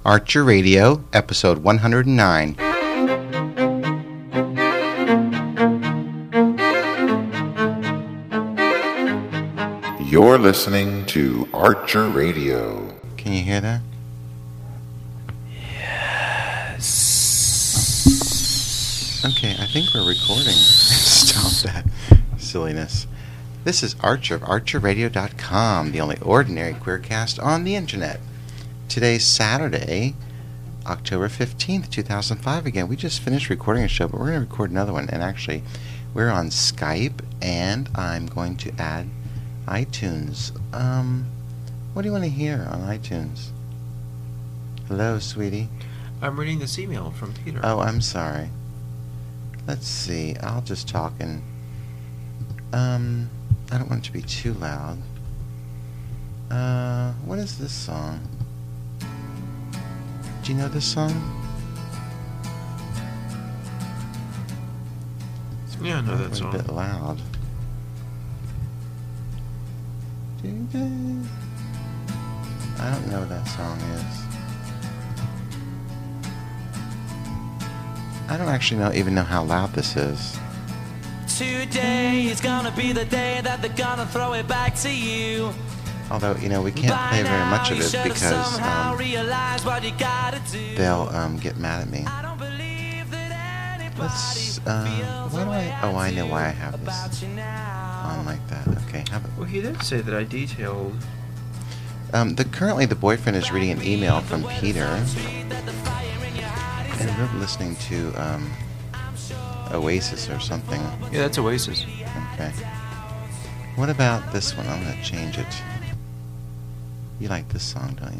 Archer Radio, episode 109. You're listening to Archer Radio. Can you hear that? Yes. Okay, I think we're recording. Stop that silliness. This is Archer of ArcherRadio.com, the only ordinary queercast on the internet. Today's Saturday, October 15th, 2005. Again, we just finished recording a show, but we're going to record another one. And actually, we're on Skype, and I'm going to add iTunes. What do you want to hear on iTunes? Hello, sweetie. I'm reading this email from Peter. Oh, I'm sorry. Let's see. I'll just talk and... I don't want it to be too loud. What is this song? Do you know this song? Yeah, I know that song. A bit loud. I don't know what that song is. I don't actually even know how loud this is. Today is gonna be the day that they're gonna throw it back to you. Although, we can't play very much of it because they'll get mad at me. Let's, why do I know why I have this on like that. Okay, well, he did say that I detailed. Currently the boyfriend is reading an email from Peter, and we're listening to Oasis or something. Yeah, that's Oasis. Okay. What about this one? I'm gonna change it. You like this song, don't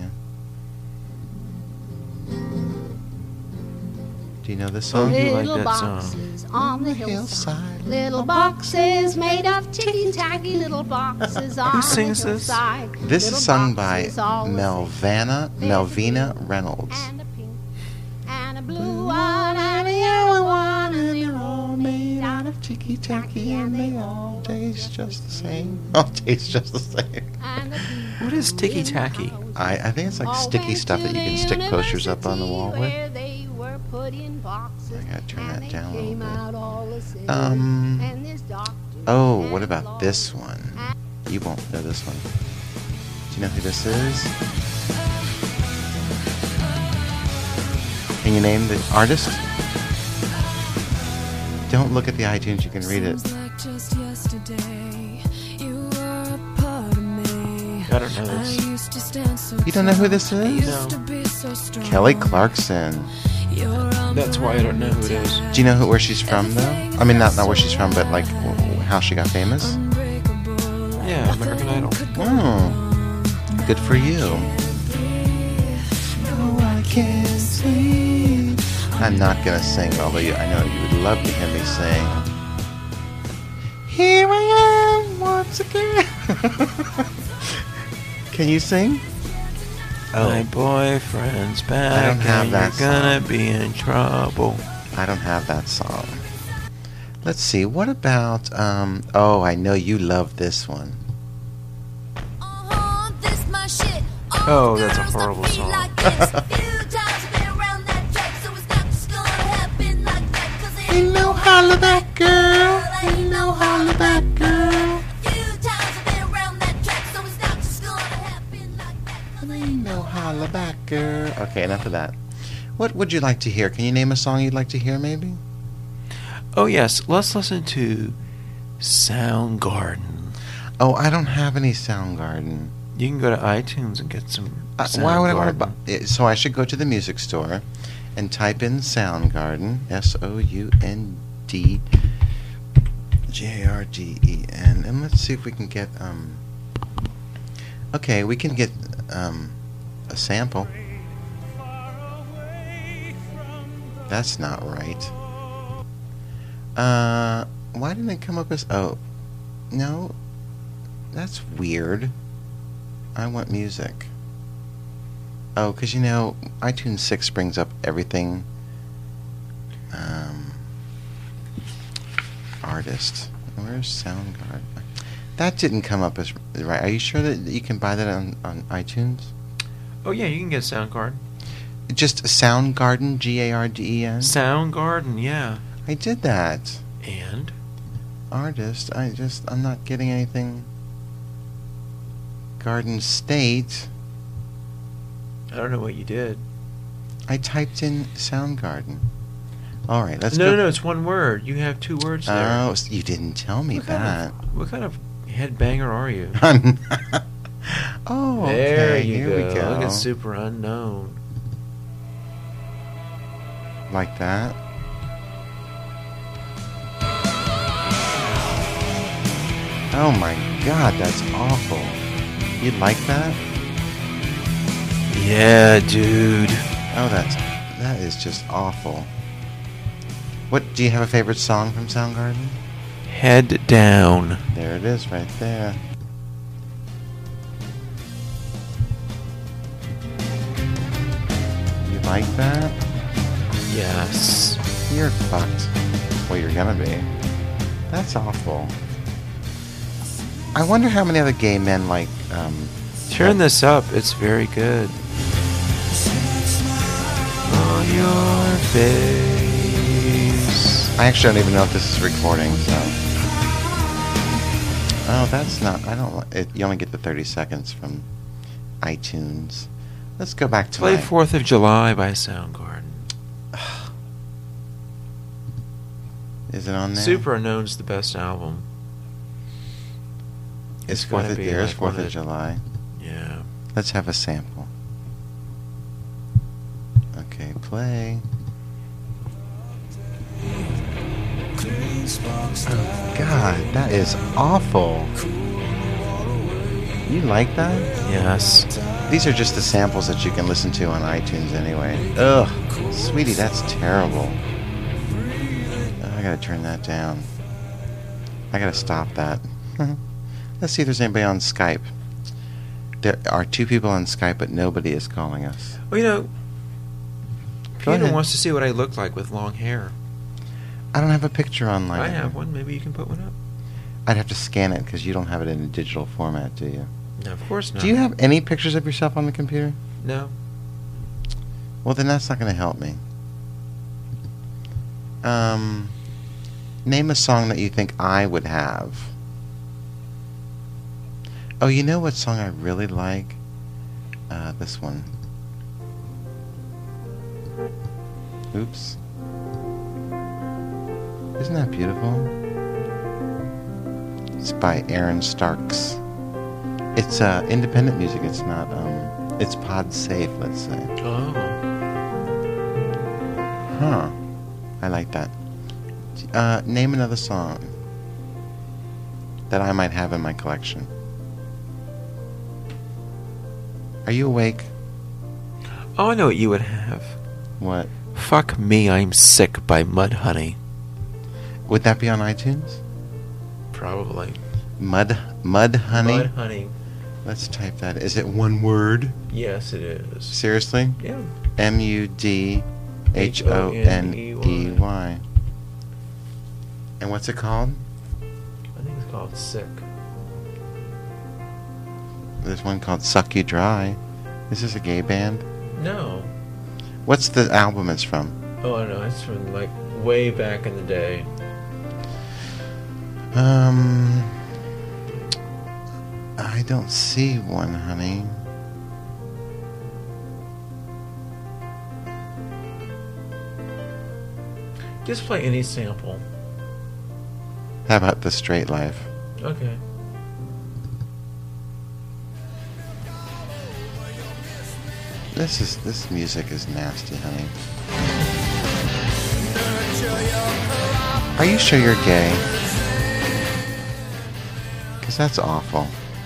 you? Do you know this song? You like Little that boxes song. on the hillside. Little boxes made of ticky-tacky little boxes on Who sings the this? hillside. This Little is sung by boxes all the Melvina Reynolds. And a pink and a blue one and a yellow one, and they're all made out of ticky-tacky, and they all taste just the same. All taste just the same. and a pink. What is Ticky Tacky? I think it's like sticky stuff that you can stick posters up on the wall with. Where they were put in boxes, I gotta turn and that they down a little came bit. out all the same. And this doctor Oh, and what about law this one? You won't know this one. Do you know who this is? Can you name the artist? Don't look at the iTunes, you can read it. I don't know this. You don't know who this is? No. Kelly Clarkson. That's why I don't know who it is. Do you know where she's from, though? I mean, not where she's from, but like how she got famous? Yeah, American Idol. Oh, good for you. I'm not gonna sing, although I know you would love to hear me sing. Here I am once again. Can you sing? My boyfriend's back. I don't have and that you're gonna song. be in trouble. I don't have that song. Let's see. What about? Oh, I know you love this one. Oh, that's a horrible song. Ain't no holla back, girl. Ain't no holla back, girl. Ain't no holla back, girl. Okay, enough of that. What would you like to hear? Can you name a song you'd like to hear, maybe? Oh, yes. Let's listen to Soundgarden. Oh, I don't have any Soundgarden. You can go to iTunes and get some Why would I want to Soundgarden. buy? So I should go to the music store and type in Soundgarden, SOUNDGARDEN, and let's see if we can get Okay, we can get a sample. That's not right. Why didn't it come up as... Oh, no. That's weird. I want music. Oh, because, iTunes 6 brings up everything. Artist. Where's Soundgarden? That didn't come up as right. Are you sure that you can buy that on iTunes? Oh, yeah, you can get a sound card. Just Soundgarden, Garden. Soundgarden, yeah. I did that. And? Artist, I'm not getting anything. Garden State. I don't know what you did. I typed in Soundgarden. All right, let's go. No, it's one word. You have 2 words there. Oh, you didn't tell me that. What kind of headbanger are you? Oh, okay. There you Here go. we go. Look at Super Unknown. Like that. Oh my God, that's awful. You like that? Yeah, dude. Oh, that is just awful. What, do you have a favorite song from Soundgarden? Head down. There it is, right there. You like that? Yes. You're fucked. Well, you're gonna be. That's awful. I wonder how many other gay men like, Turn this up. It's very good. On your face. I actually don't even know if this is recording, so. Oh, that's not, I don't, you only get the 30 seconds from iTunes. Let's go back to Play my... 4th of July by Soundgarden. Is it on there? Super Unknown's the best album. It's gonna 4th of, be there's like 4th one of of the- July. Yeah. Let's have a sample. Okay, play. Oh, God, that is awful. You like that? Yes. These are just the samples that you can listen to on iTunes anyway. Ugh, sweetie, that's terrible. Oh, I gotta turn that down. I gotta stop that. Let's see if there's anybody on Skype. There are 2 people on Skype, but nobody is calling us. Well, you know, Go Peter ahead. wants to see what I look like with long hair. I don't have a picture online. I have one. Maybe you can put one up. I'd have to scan it because you don't have it in a digital format, do you? No, of course not. Do you have any pictures of yourself on the computer? No. Well, then that's not going to help me. Name a song that you think I would have. Oh, you know what song I really like? This one. Oops. Isn't that beautiful? It's by Aaron Starks. It's independent music. It's not. It's pod safe. Let's say. Oh. Huh. I like that. Name another song that I might have in my collection. Are you awake? Oh, I know what you would have. What? Fuck Me, I'm Sick by Mudhoney. Would that be on iTunes? Probably. Mudhoney? Mudhoney. Let's type that. Is it one word? Yes, it is. Seriously? Yeah. Mudhoney. And what's it called? I think it's called Sick. There's one called Suck You Dry. Is this a gay band? No. What's the album it's from? Oh, I know. It's from, like, way back in the day. I don't see one, honey. Just play any sample. How about The Straight Life? Okay. This music is nasty, honey. Are you sure you're gay? Because that's awful.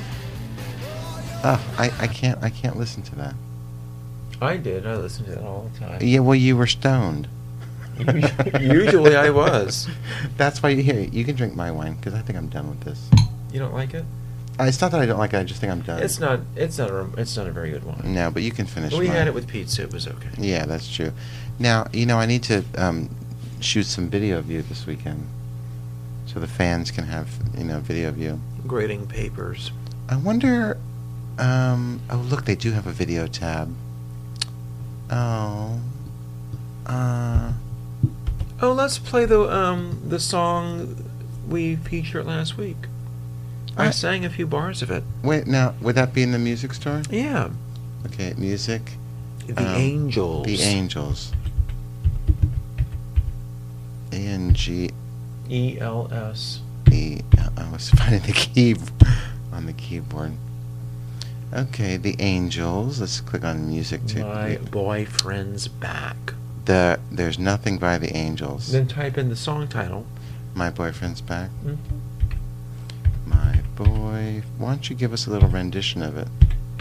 I can't listen to that. I did. I listened to that all the time. Yeah, well, you were stoned. Usually I was. That's why you can drink my wine because I think I'm done with this. You don't like it? It's not that I don't like it. I just think I'm done. It's not a very good one. No, but you can finish. We mine. had it with pizza. It was okay. Yeah, that's true. Now, I need to shoot some video of you this weekend, so the fans can have video of you. Grading papers. I wonder. Oh, look, they do have a video tab. Oh. Oh, let's play the song we featured last week. I sang a few bars of it. Wait, now, would that be in the music store? Yeah. Okay, music. The Angels. The Angels. A-N-G... E-L-S. I was finding the key on the keyboard. Okay, the Angels. Let's click on music too. My boyfriend's back. There's nothing by the Angels. Then type in the song title. My boyfriend's back. Mhm. My boy. Why don't you give us a little rendition of it?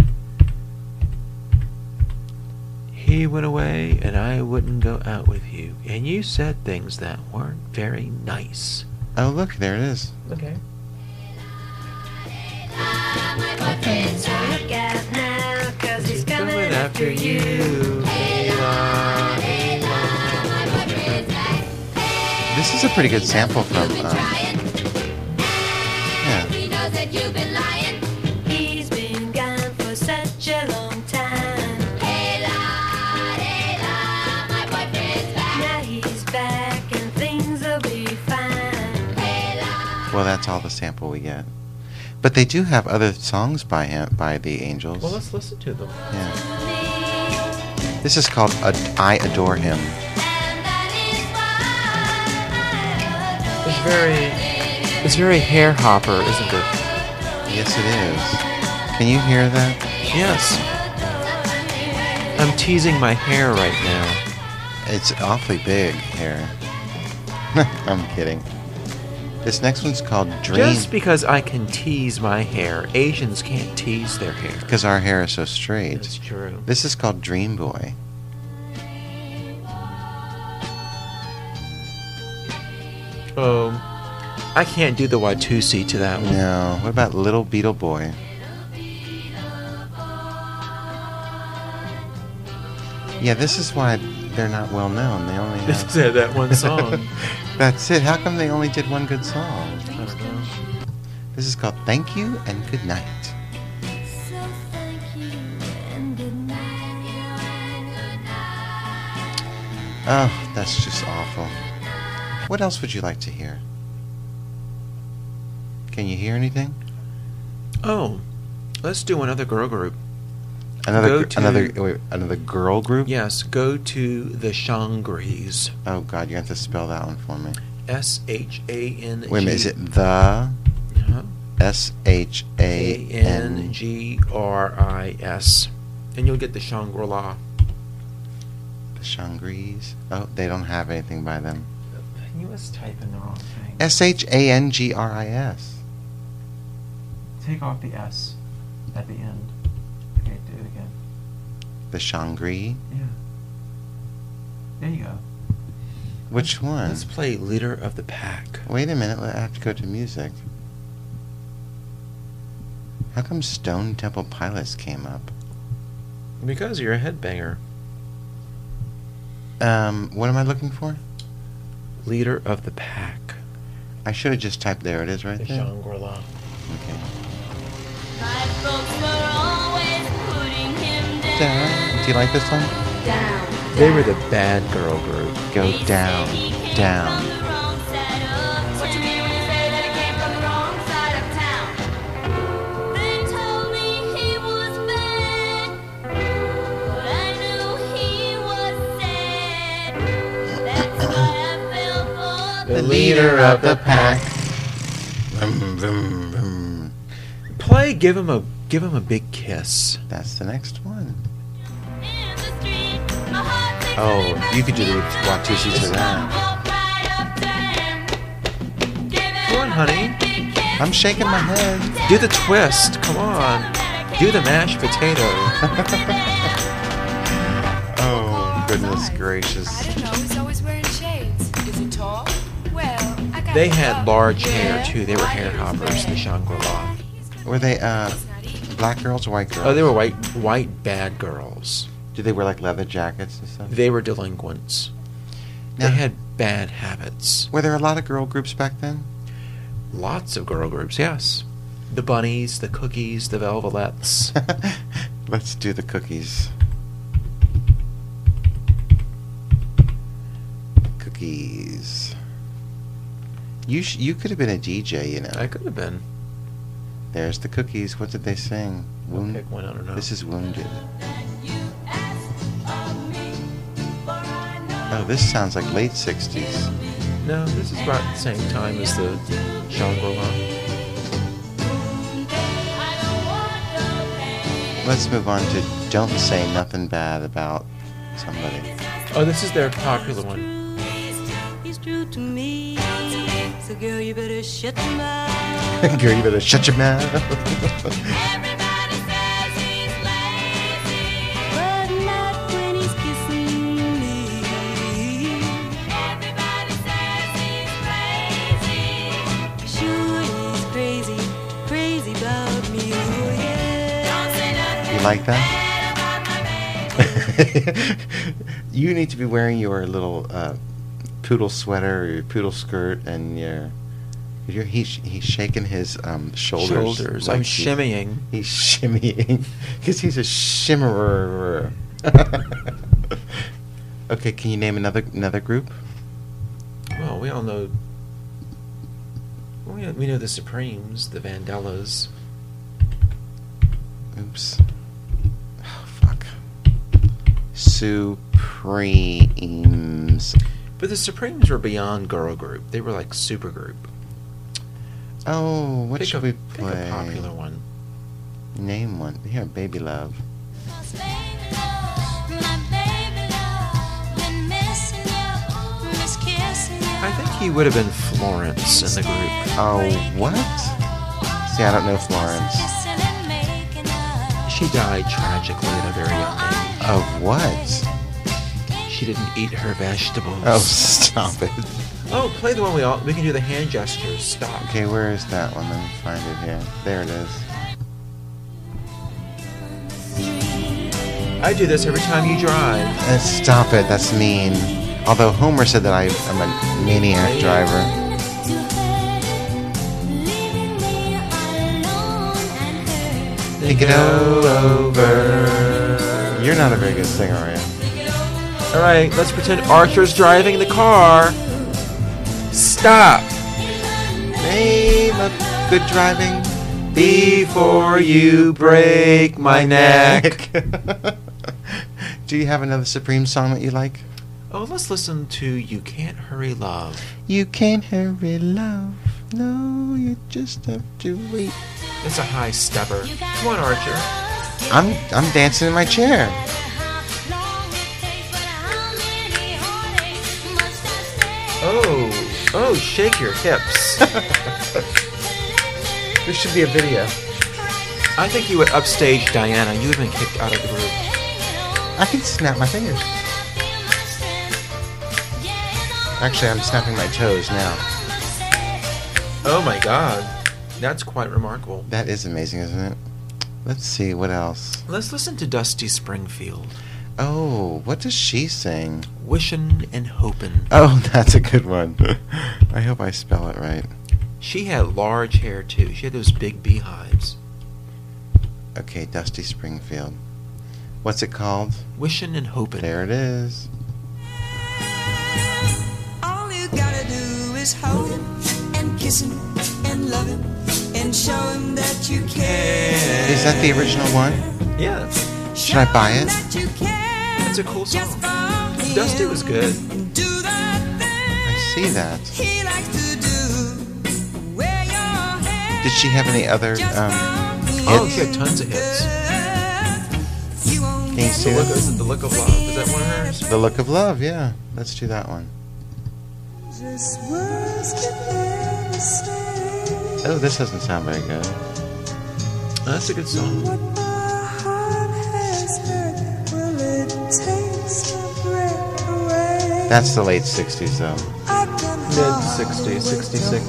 He went away and I wouldn't go out with you. And you said things that weren't very nice. Oh, look, there it is. Okay. He's coming after you. This is a pretty good sample from. Yeah. He's been gone for such a long time. Now he's back and things will be fine. Well, that's all the sample we get. But they do have other songs by the Angels. Well, let's listen to them. Yeah. This is called "I Adore Him." It's very hair hopper, isn't it? Yes, it is. Can you hear that? Yes. I'm teasing my hair right now. It's awfully big hair. I'm kidding. This next one's called "Dream." Just because I can tease my hair, Asians can't tease their hair. Because our hair is so straight. That's true. This is called "Dream Boy." I can't do the Watusi to that one. No. What about "Little Beetle Boy"? Yeah, this is why they're not well known. They only have... Just that one song. That's it. How come they only did one good song? I don't know. This is called "Thank You and Good Night." Oh, that's just awful. What else would you like to hear? Can you hear anything? Oh, let's do another girl group. Another girl group? Yes, go to the Shangris. Oh God, you have to spell that one for me. S-H-A-N-G. Wait a minute, is it the S-H-A-N A-N-G-R-I-S, and you'll get the Shangri-La. The Shangris? Oh, they don't have anything by them. You must type in the wrong thing. S-H-A-N-G-R-I-S. Take off the S at the end. Okay, do it again. The Shangri? Yeah. There you go. Which one? Let's play Leader of the Pack. Wait a minute, I have to go to music. How come Stone Temple Pilots came up? Because you're a headbanger. What am I looking for? Leader of the Pack. I should have just typed, there it is right The there. Shangri-La. Okay. My folks were always putting him Down. Do you like this one? down. They were the bad girl group. Go down, down. What you mean when you say that he came from the wrong side of town? They told me he was bad, but I knew he was sad. That's why I fell for The leader of the pack. Vroom, vroom, vroom. Play Give him a Big Kiss. That's the next one. in the street. My heart takes Oh, a you could do the Watusi to that. walk right up to him. Give Come on, him a honey. big kiss. I'm shaking my head. Do the twist. Come on. Do the mashed potato. Oh, goodness gracious. I don't know. He's always wearing shades. Is he tall? Well, I got They look had up. large hair Yeah? too. They were Why hair he's hoppers, the red. Shangri-La. Were they, He's not eating. black girls or white girls? Oh, they were white bad girls. Do they wear, like, leather jackets and stuff? They were delinquents. Now- They had bad habits. Were there a lot of girl groups back then? Lots of girl groups, yes. The Bunnies, the Cookies, the Velvelettes. Let's do the cookies. Cookies. You could have been a DJ, you know. I could have been. There's the Cookies. What did they sing? I'll pick one, I don't know. This is Wounded. Oh, this sounds like late 60s. No, this is about the same time as the Shangri-La. Let's move on to Don't Say Nothing Bad About Somebody. Oh, this is their popular one. He's true to me. So girl, you better shut your mouth. Girl, you better shut your mouth. Everybody says he's lazy, but not when he's kissing me. Everybody says he's crazy. Sure, he's crazy, crazy about me. Oh yeah. Don't say nothing You like that? bad about my baby. You need to be wearing your little poodle sweater or your poodle skirt, and he's shaking his shoulders. I'm like shimmying. He's shimmying because he's a shimmerer. Okay, can you name another group? Well, we all know. We know the Supremes, the Vandellas. Oops. Oh, fuck. Supremes. But the Supremes were beyond girl group. They were like super group. Oh, what Pick should a, we pick play? a popular one. Name one. Here, Baby Love. I think he would have been Florence in the group. Oh, what? See, I don't know Florence. She died tragically at a very young age. Of what? She didn't eat her vegetables. Oh, stop it. Oh, play the one we can do the hand gestures. Stop. Okay, where is that one? Let me find it here. There it is. I do this every time you drive. Stop it. That's mean. Although Homer said that I'm a maniac driver. Think it over. You're not a very good singer, are you? All right, let's pretend Archer's driving the car. Stop. Name of good driving Before you break my neck. Do you have another Supreme song that you like? Oh, let's listen to You Can't Hurry Love. You can't hurry, love. No, you just have to wait. It's a high stepper. Come on, Archer. I'm dancing in my chair. Oh, shake your hips. This should be a video. I think you would upstage Diana. You have been kicked out of the group. I can snap my fingers. Actually, I'm snapping my toes now. Oh my god. That's quite remarkable. That is amazing, isn't it? Let's see, what else? Let's listen to Dusty Springfield. Oh, what does she sing? Wishin' and Hopin'. Oh, that's a good one. I hope I spell it right. She had large hair too. She had those big beehives. Okay, Dusty Springfield. What's it called? Wishin' and Hopin'. There it is. All you gotta do is hold him and kiss him and love him and show him that you care. Is that the original one? Yeah, Should I buy it? that's a cool song. Dusty was good. I see that. He likes to do. Wear your hair. Did she have any other Oh, she had hits? tons of hits. You won't Can you see The that? Look of Love. Is that one of hers? The Look of Love, yeah. Let's do that one. just words can never say Oh, this doesn't sound very good. That's a good song. what my heart has heard. Will it take the breath away? That's the late 60s, though. Mid-60s, 66.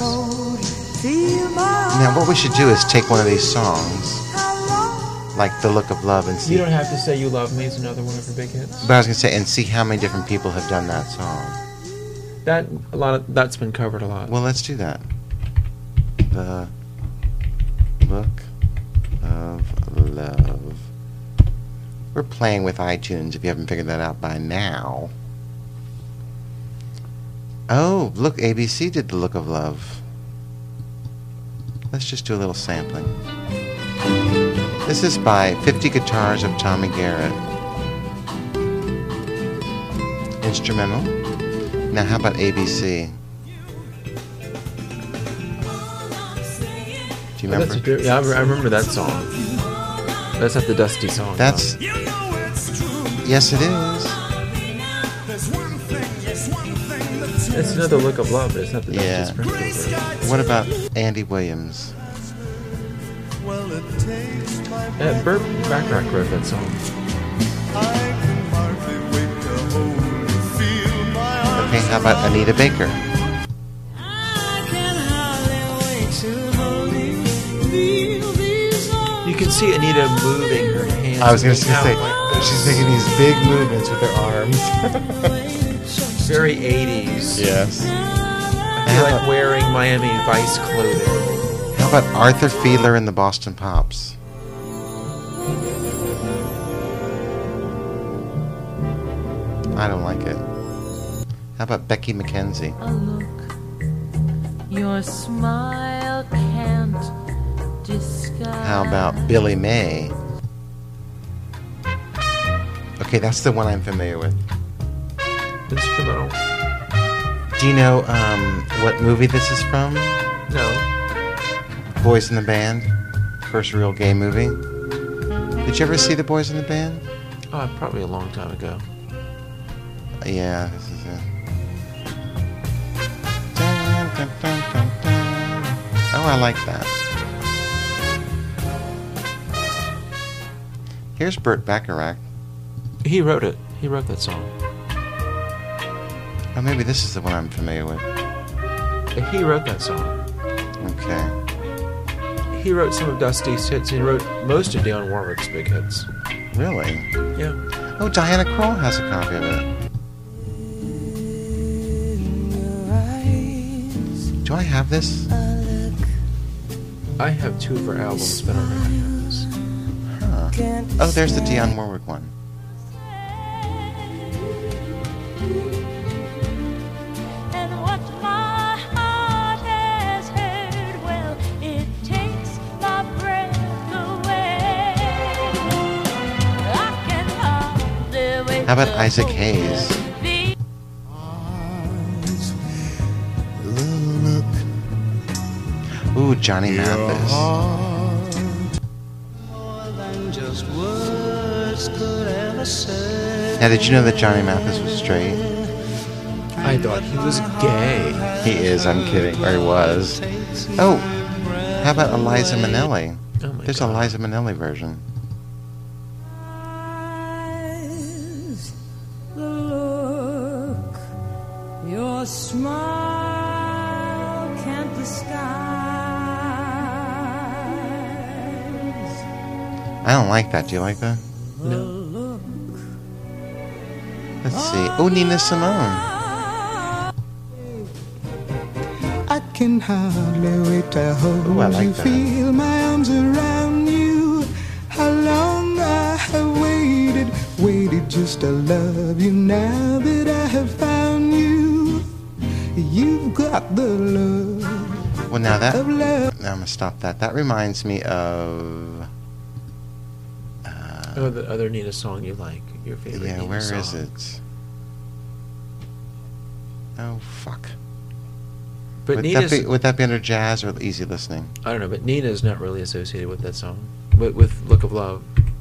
Now, what we should do is take one of these songs, like The Look of Love, and see. You don't have to say You Love Me is another one of her big hits. But I was gonna say, and see how many different people have done that song. That's been covered a lot. Well, let's do that. The Look of Love. We're playing with iTunes. If you haven't figured that out by now. Oh, look, ABC did The Look of Love. Let's just do a little sampling. This is by 50 Guitars of Tommy Garrett. Instrumental. Now, how about ABC? Do you remember? Yeah, I remember that song. That's not the Dusty song. That's... Yes, it is. It's another Look of Love, but it's not the Yeah. Dusty Springfield version. What about Andy Williams? Burt Bacharach wrote that song. Okay, how about Anita Baker? You can see Anita moving her hands. I was going to moving out say, like she's making these big movements with her arms. very 80s. Yes. I feel like wearing Miami Vice clothing. How about Arthur Fiedler and the Boston Pops? I don't like it. How about Becky McKenzie? A look your smile can't disguise. How about Billy May? Okay, that's the one I'm familiar with. Instrumental. Do you know what movie this is from? No. Boys in the Band. First real gay movie. Did you ever see The Boys in the Band? Oh, probably a long time ago. Yeah, this is it. Dun, dun, dun, dun, dun. Oh, I like that. Here's Burt Bacharach. He wrote it. He wrote that song. Oh, maybe this is the one I'm familiar with. He wrote that song. Okay. He wrote some of Dusty's hits. He wrote most of Dionne Warwick's big hits. Really? Yeah. Oh, Diana Krall has a copy of it. Do I have this? I have two of her albums, but I don't know if I have this. Huh. Oh, there's the Dionne Warwick one. And what my heart has heard, well, it takes my breath away. I can hardly wait. How about Isaac Hayes? Ooh, Johnny Mathis. Now, did you know that Johnny Mathis was straight? I thought he was gay. He is, I'm kidding. Or he was. Oh, how about Eliza Minnelli? Oh my There's God. a Eliza Minnelli version. The look your smile can't disguise. I don't like that. Do you like that? No. Let's see. Oh, Nina Simone. I can hardly wait to hold Ooh, I like you, that. feel my arms around you. How long I have waited just to love you. Now that I have found you, you've got the love Well, now that... of love. Now I'm going to stop that. That reminds me of... Oh, the other Nina song you like. Your favorite yeah, Nina where song. is it? Oh, fuck. But Nina's... Would that be under jazz or easy listening? I don't know, but Nina's not really associated with that song. With Look of Love.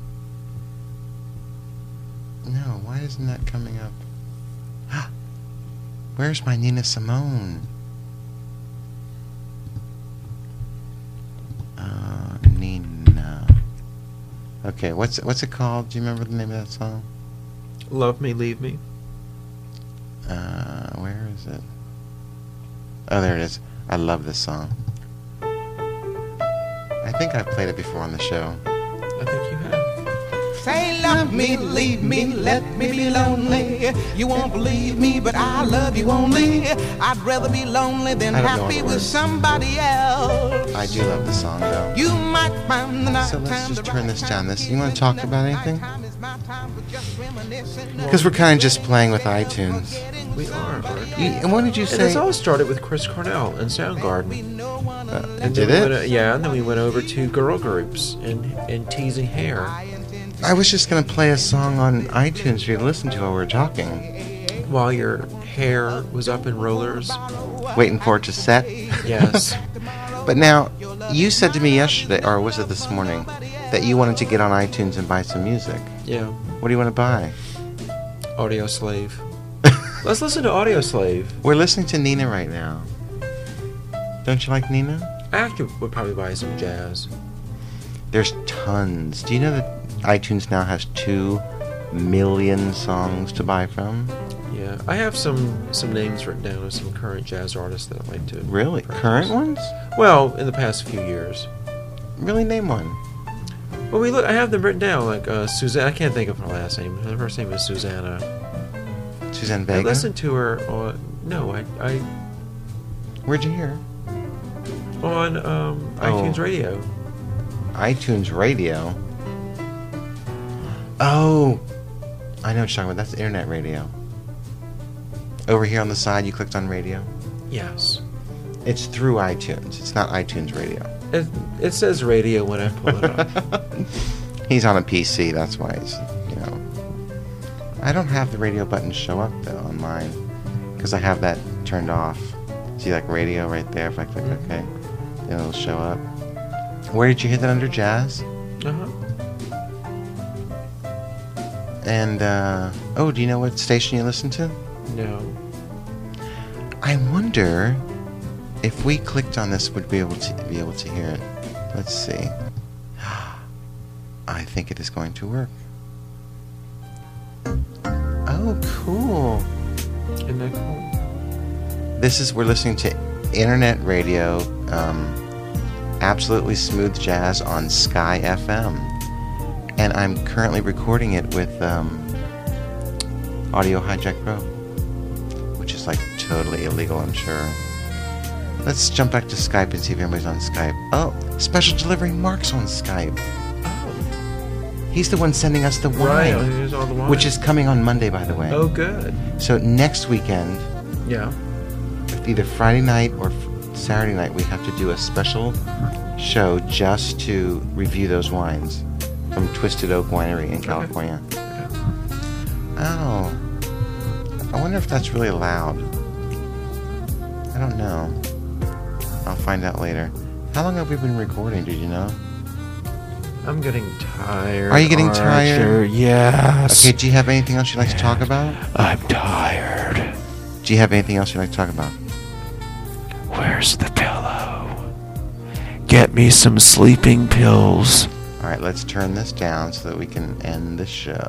No, why isn't that coming up? Where's my Nina Simone? Nina. Okay, what's it called? Do you remember the name of that song? Love Me, Leave Me. Where is it? Oh, there it is. I love this song. I think I've played it before on the show. I think you have. Say love me, leave me, let me be lonely. You won't believe me, but I love you only. I'd rather be lonely than I don't know happy the with words. somebody else. I do love the song, though. You might find the night So let's time just the turn right this time down. to This. be You want to talk about anything? nighttime is my time for just reminiscing. Because we're kind of just playing with iTunes. Getting We are. And what did you And say? this all started with Chris Cornell and Soundgarden. And did then it? And then we went over to girl groups and teasing hair. I was just going to play a song on iTunes for you to listen to while we were talking. While your hair was up in rollers. Waiting for it to set? Yes. But now, you said to me yesterday, or was it this morning, that you wanted to get on iTunes and buy some music. Yeah. What do you want to buy? Audio Slave. Let's listen to Audio Slave. We're listening to Nina right now. Don't you like Nina? I actually would probably buy some jazz. There's tons. Do you know that iTunes now has 2 million songs to buy from? Yeah, I have some names written down of some current jazz artists that I'd like to. Really? purchase. Current ones? Well, in the past few years. Really? Name one. Well, I have them written down. Like Suzanne. I can't think of her last name. Her first name is Susanna. Suzanne Vega? I listened to her on. No, I Where'd you hear her? on iTunes Radio. iTunes Radio? Oh, I know what you're talking about. That's internet radio. Over here on the side, you clicked on radio? Yes. It's through iTunes. It's not iTunes Radio. It says radio when I pull it up. He's on a PC, that's why he's, you know. I don't have the radio button show up, though, on mine. Because I have that turned off. See, like, radio right there. If I click OK, then it'll show up. Where did you hit that under jazz? Uh-huh. And, oh, do you know what station you listen to? No. I wonder if we clicked on this, would be able to hear it. Let's see. I think it is going to work. Oh, cool. Isn't that cool? We're listening to internet radio, absolutely smooth jazz on Sky FM. And I'm currently recording it with Audio Hijack Pro, which is like totally illegal, I'm sure. Let's jump back to Skype and see if everybody's on Skype. Oh, Special Delivery Mark's on Skype. Oh. He's the one sending us the Right. wine, Here's all the wine. which is coming on Monday, by the way. Oh, good. So next weekend, Yeah. either Friday night or Saturday night, we have to do a special show just to review those wines from Twisted Oak Winery in California. Okay. Oh. I wonder if that's really allowed. I don't know. I'll find out later. How long have we been recording, did you know? I'm getting tired. Are you getting Archer. tired? Yes. Okay, do you have anything else you'd like to talk about? I'm tired. Do you have anything else you'd like to talk about? Where's the pillow? Get me some sleeping pills. Alright, let's turn this down so that we can end the show.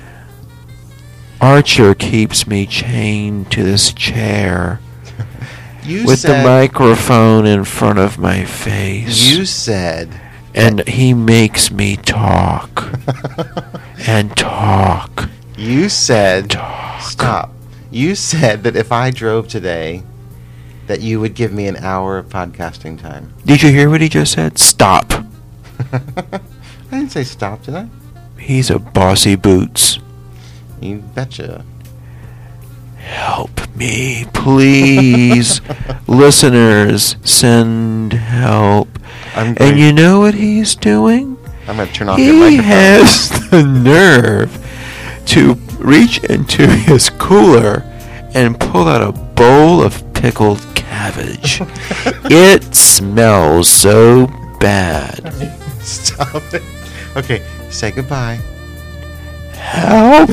Archer keeps me chained to this chair You with said, the microphone in front of my face. You said... And he makes me talk. And talk. You said... Talk. Stop. You said that if I drove today, that you would give me an hour of podcasting time. Did you hear what he just said? Stop. I didn't say stop, did I? He's a bossy boots. You betcha. Help me, please. Listeners, send help. And you know what he's doing? I'm going to turn off your He microphone. has the nerve to reach into his cooler and pull out a bowl of pickled cabbage. It smells so bad. Stop it. Okay, say goodbye. Help.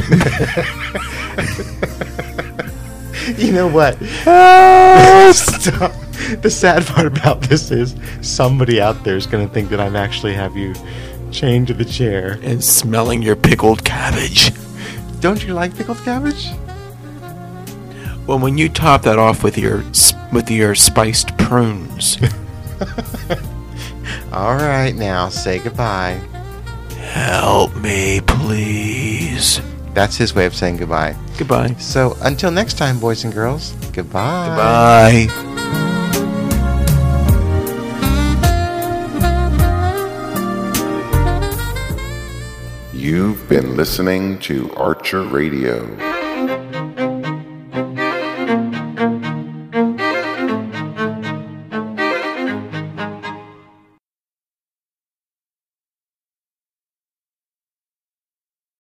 You know what? Stop. The sad part about this is somebody out there is going to think that I'm actually have you chained to the chair. And smelling your pickled cabbage. Don't you like pickled cabbage? Well, when you top that off with your spiced prunes. All right, now say goodbye. Help me, please. That's his way of saying goodbye. Goodbye. So until next time, boys and girls, goodbye. Goodbye. You've been listening to Archer Radio.